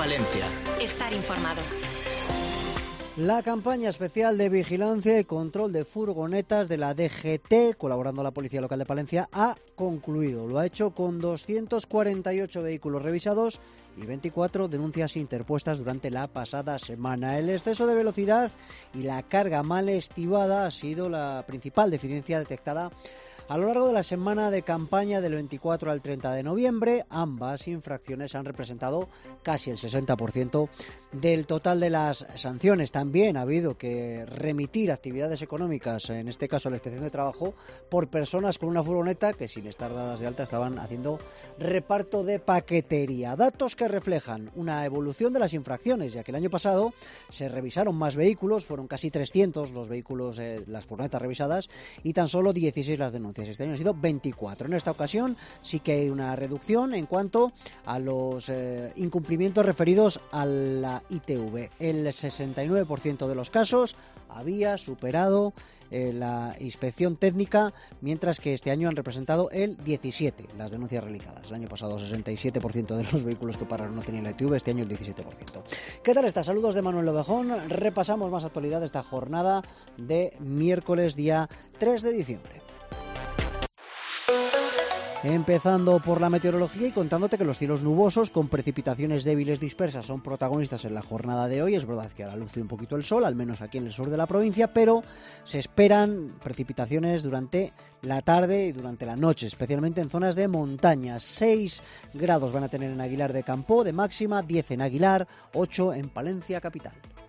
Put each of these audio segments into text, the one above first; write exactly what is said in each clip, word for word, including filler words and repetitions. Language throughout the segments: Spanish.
Palencia. Estar informado. La campaña especial de vigilancia y control de furgonetas de la D G T, colaborando la Policía Local de Palencia, ha concluido. Lo ha hecho con doscientos cuarenta y ocho vehículos revisados y veinticuatro denuncias interpuestas durante la pasada semana. El exceso de velocidad y la carga mal estivada ha sido la principal deficiencia detectada a lo largo de la semana de campaña del veinticuatro al treinta de noviembre. Ambas infracciones han representado casi el sesenta por ciento del total de las sanciones. También ha habido que remitir actividades económicas, en este caso la Inspección de Trabajo, por personas con una furgoneta que, sin estar dadas de alta, estaban haciendo reparto de paquetería. Datos que reflejan una evolución de las infracciones, ya que el año pasado se revisaron más vehículos, fueron casi trescientos los vehículos, eh, las furgonetas revisadas, y tan solo dieciséis las denuncias. Este año han sido veinticuatro. En esta ocasión sí que hay una reducción en cuanto a los eh, incumplimientos referidos a la I T V. El sesenta y nueve por ciento de los casos había superado eh, la inspección técnica, mientras que este año han representado el diecisiete por ciento las denuncias realizadas. El año pasado sesenta y siete por ciento de los vehículos que pararon no tenían la I T V, este año el diecisiete por ciento. ¿Qué tal está? Saludos de Manuel Lobejón. Repasamos más actualidad de esta jornada de miércoles día tres de diciembre. Empezando por la meteorología y contándote que los cielos nubosos con precipitaciones débiles dispersas son protagonistas en la jornada de hoy. Es verdad que ahora luce un poquito el sol, al menos aquí en el sur de la provincia, pero se esperan precipitaciones durante la tarde y durante la noche, especialmente en zonas de montaña. seis grados van a tener en Aguilar de Campoo de máxima, diez en Aguilar, ocho en Palencia capital.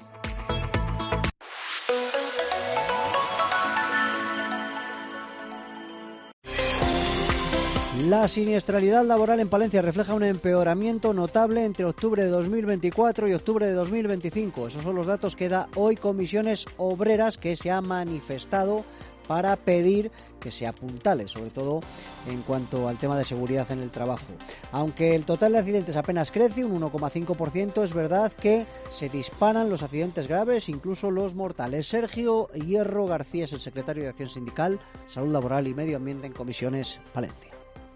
La siniestralidad laboral en Palencia refleja un empeoramiento notable entre octubre de dos mil veinticuatro y octubre de dos mil veinticinco. Esos son los datos que da hoy Comisiones Obreras, que se ha manifestado para pedir que se apuntale, sobre todo en cuanto al tema de seguridad en el trabajo. Aunque el total de accidentes apenas crece, un uno coma cinco por ciento, es verdad que se disparan los accidentes graves, incluso los mortales. Sergio Hierro García es el secretario de Acción Sindical, Salud Laboral y Medio Ambiente en Comisiones Palencia.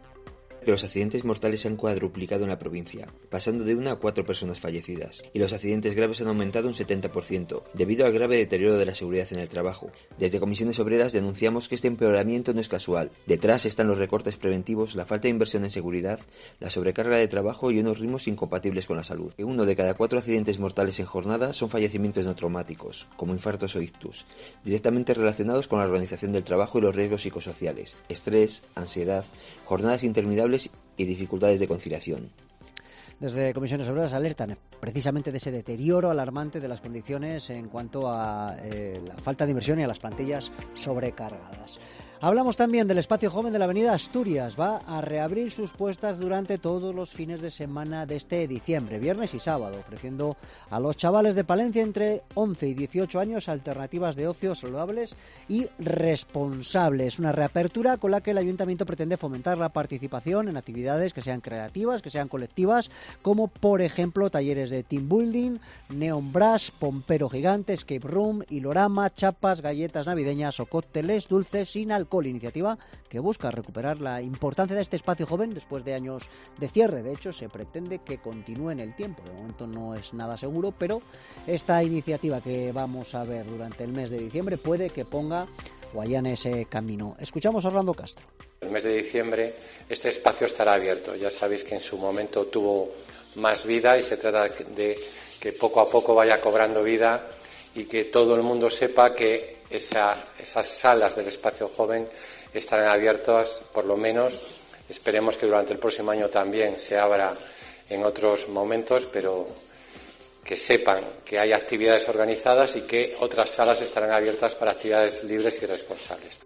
Los accidentes mortales se han cuadruplicado en la provincia, pasando de una a cuatro personas fallecidas, y los accidentes graves han aumentado un setenta por ciento, debido al grave deterioro de la seguridad en el trabajo. Desde Comisiones Obreras denunciamos que este empeoramiento no es casual. Detrás están los recortes preventivos, la falta de inversión en seguridad, la sobrecarga de trabajo y unos ritmos incompatibles con la salud. Uno de cada cuatro accidentes mortales en jornada son fallecimientos no traumáticos, como infartos o ictus, directamente relacionados con la organización del trabajo y los riesgos psicosociales, estrés, ansiedad, jornadas interminables y dificultades de conciliación. Desde Comisiones Obreras alertan precisamente de ese deterioro alarmante de las condiciones en cuanto a eh, la falta de inversión y a las plantillas sobrecargadas. Hablamos también del espacio joven de la Avenida Asturias. Va a reabrir sus puertas durante todos los fines de semana de este diciembre, viernes y sábado, ofreciendo a los chavales de Palencia entre once y dieciocho años alternativas de ocio saludables y responsables. Una reapertura con la que el Ayuntamiento pretende fomentar la participación en actividades que sean creativas, que sean colectivas, como por ejemplo talleres de team building, neon brass, pompero gigante, escape room, hilorama, chapas, galletas navideñas o cócteles dulces sin alcohol. Iniciativa que busca recuperar la importancia de este espacio joven después de años de cierre. De hecho, se pretende que continúe en el tiempo. De momento no es nada seguro, pero esta iniciativa que vamos a ver durante el mes de diciembre puede que ponga o allane ese camino. Escuchamos a Orlando Castro. El mes de diciembre este espacio estará abierto. Ya sabéis que en su momento tuvo más vida y se trata de que poco a poco vaya cobrando vida y que todo el mundo sepa que esa, esas salas del espacio joven estarán abiertas, por lo menos. Esperemos que durante el próximo año también se abra en otros momentos, pero que sepan que hay actividades organizadas y que otras salas estarán abiertas para actividades libres y responsables.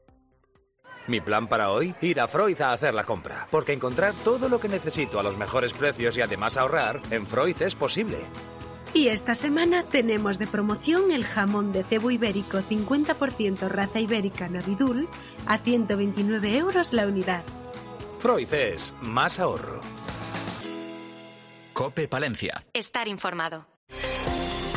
Mi plan para hoy, ir a Freud a hacer la compra, porque encontrar todo lo que necesito a los mejores precios y además ahorrar, en Freud es posible. Y esta semana tenemos de promoción el jamón de cebo ibérico cincuenta por ciento raza ibérica Navidul a ciento veintinueve euros la unidad. Freud es más ahorro. COPE Palencia. Estar informado.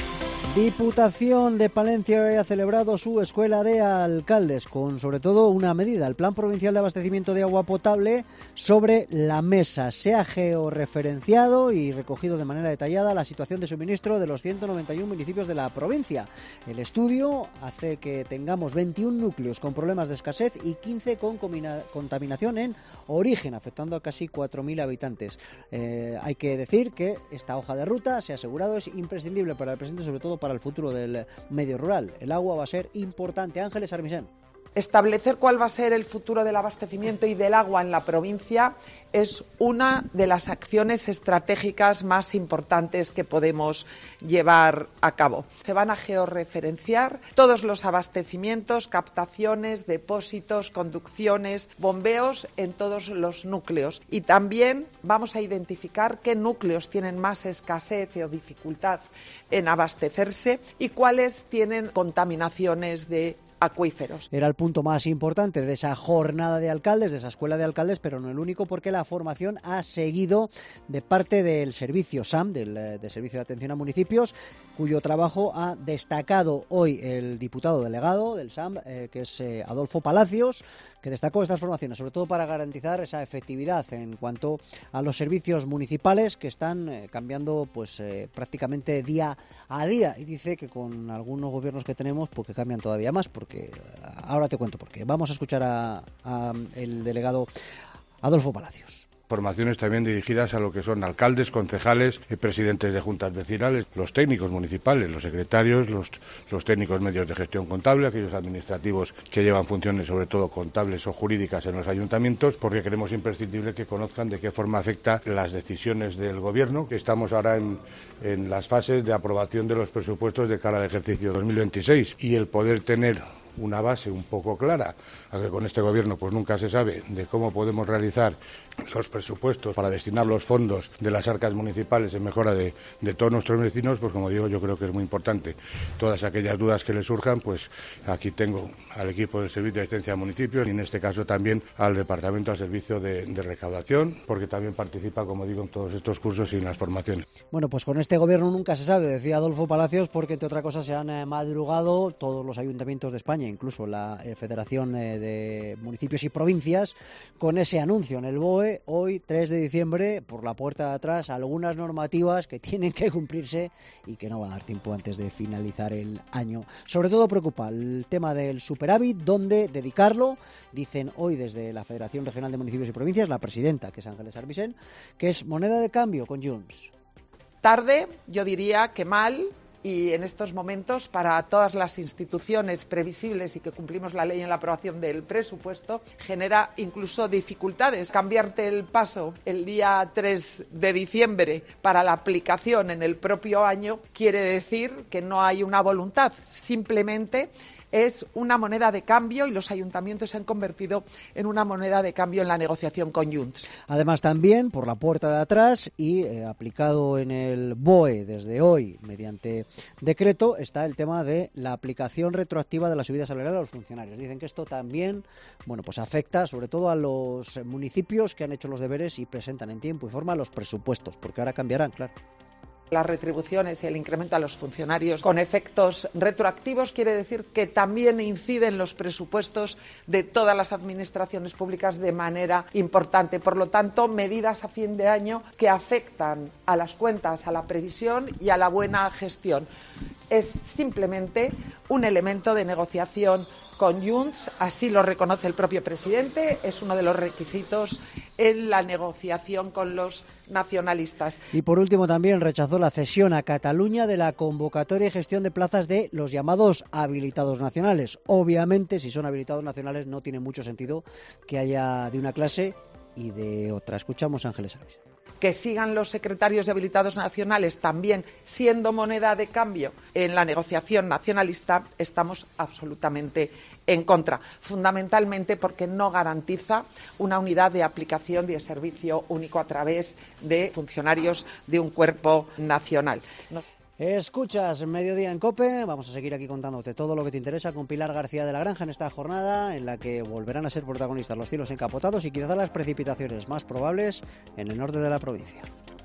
Diputación de Palencia ha celebrado su escuela de alcaldes con sobre todo una medida, el Plan Provincial de Abastecimiento de Agua Potable sobre la mesa. Se ha georreferenciado y recogido de manera detallada la situación de suministro de los ciento noventa y uno municipios de la provincia. El estudio hace que tengamos veintiún núcleos con problemas de escasez y quince con contaminación en origen, afectando a casi cuatro mil habitantes. Eh, hay que decir que esta hoja de ruta, se ha asegurado, es imprescindible para el presente, sobre todo para el futuro del medio rural. El agua va a ser importante. Ángeles Armisen. Establecer cuál va a ser el futuro del abastecimiento y del agua en la provincia es una de las acciones estratégicas más importantes que podemos llevar a cabo. Se van a georreferenciar todos los abastecimientos, captaciones, depósitos, conducciones, bombeos en todos los núcleos. Y también vamos a identificar qué núcleos tienen más escasez o dificultad en abastecerse y cuáles tienen contaminaciones de acuíferos. Era el punto más importante de esa jornada de alcaldes, de esa escuela de alcaldes, pero no el único, porque la formación ha seguido de parte del servicio S A M, del, del Servicio de Atención a Municipios, cuyo trabajo ha destacado hoy el diputado delegado del S A M, eh, que es eh, Adolfo Palacios, que destacó estas formaciones, sobre todo para garantizar esa efectividad en cuanto a los servicios municipales que están eh, cambiando pues eh, prácticamente día a día, y dice que con algunos gobiernos que tenemos pues que cambian todavía más, porque que ahora te cuento por qué. Vamos a escuchar a, a el delegado Adolfo Palacios. Formaciones también dirigidas a lo que son alcaldes, concejales, presidentes de juntas vecinales, los técnicos municipales, los secretarios, los, los técnicos medios de gestión contable, aquellos administrativos que llevan funciones sobre todo contables o jurídicas en los ayuntamientos, porque creemos imprescindible que conozcan de qué forma afecta las decisiones del gobierno, que estamos ahora en, en las fases de aprobación de los presupuestos de cara al ejercicio dos mil veintiséis, y el poder tener una base un poco clara, aunque con este gobierno pues nunca se sabe de cómo podemos realizar los presupuestos para destinar los fondos de las arcas municipales en mejora de, de todos nuestros vecinos, pues como digo, yo creo que es muy importante. Todas aquellas dudas que les surjan, pues aquí tengo al equipo del Servicio de Asistencia a Municipios y en este caso también al Departamento al Servicio de, de Recaudación, porque también participa, como digo, en todos estos cursos y en las formaciones. Bueno, pues con este gobierno nunca se sabe, decía Adolfo Palacios, porque entre otras cosas se han eh, madrugado todos los ayuntamientos de España, incluso la eh, Federación eh, de Municipios y Provincias, con ese anuncio en el B O E, hoy tres de diciembre, por la puerta de atrás, algunas normativas que tienen que cumplirse y que no va a dar tiempo antes de finalizar el año. Sobre todo preocupa el tema del superávit, dónde dedicarlo. Dicen hoy desde la Federación Regional de Municipios y Provincias, la presidenta, que es Ángeles Armisen, que es moneda de cambio con Junts. Tarde, yo diría que mal. Y en estos momentos, para todas las instituciones previsibles y que cumplimos la ley en la aprobación del presupuesto, genera incluso dificultades. Cambiarte el paso el día tres de diciembre para la aplicación en el propio año quiere decir que no hay una voluntad, simplemente es una moneda de cambio y los ayuntamientos se han convertido en una moneda de cambio en la negociación con Junts. Además también por la puerta de atrás y eh, aplicado en el B O E desde hoy mediante decreto está el tema de la aplicación retroactiva de la subida salarial a los funcionarios. Dicen que esto también, bueno, pues afecta sobre todo a los municipios que han hecho los deberes y presentan en tiempo y forma los presupuestos, porque ahora cambiarán, claro. Las retribuciones y el incremento a los funcionarios con efectos retroactivos quiere decir que también inciden los presupuestos de todas las administraciones públicas de manera importante. Por lo tanto, medidas a fin de año que afectan a las cuentas, a la previsión y a la buena gestión. Es simplemente un elemento de negociación con Junts, así lo reconoce el propio presidente, es uno de los requisitos en la negociación con los nacionalistas. Y por último también rechazó la cesión a Cataluña de la convocatoria y gestión de plazas de los llamados habilitados nacionales. Obviamente, si son habilitados nacionales no tiene mucho sentido que haya de una clase y de otra. Escuchamos a Ángeles Armisen. Que sigan los secretarios de habilitados nacionales también siendo moneda de cambio en la negociación nacionalista, estamos absolutamente en contra, fundamentalmente porque no garantiza una unidad de aplicación de servicio único a través de funcionarios de un cuerpo nacional. No. Escuchas Mediodía en COPE, vamos a seguir aquí contándote todo lo que te interesa con Pilar García de la Granja en esta jornada en la que volverán a ser protagonistas los cielos encapotados y quizás las precipitaciones más probables en el norte de la provincia.